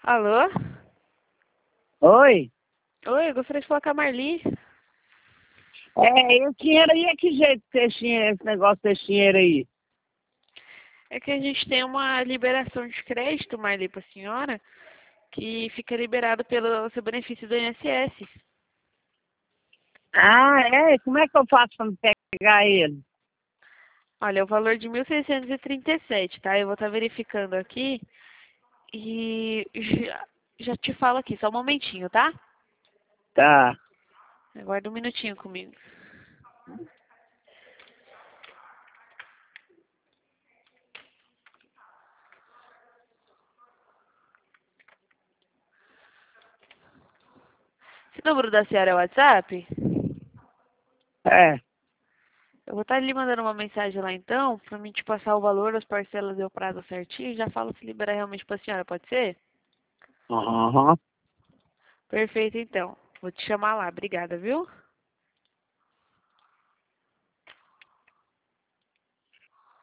Alô? Oi? Oi, eu gostaria de falar com a Marli. O dinheiro aí, é que jeito que vocês tinham esse negócio desse dinheiro aí? É que a gente tem uma liberação de crédito, Marli, para a senhora, que fica liberado pelo seu benefício do INSS. Ah, é? Como é que eu faço para pegar ele? Olha, é o valor de 1.637, tá? Eu vou estar verificando aqui e já te falo aqui, só um momentinho, tá? Tá. Aguarda um minutinho comigo. Esse número da senhora é o WhatsApp? É. Eu vou estar lhe mandando uma mensagem lá então, pra mim te passar o valor, as parcelas e o prazo certinho, e já falo se liberar realmente pra senhora, pode ser? Aham. Perfeito então. Vou te chamar lá, obrigada, viu?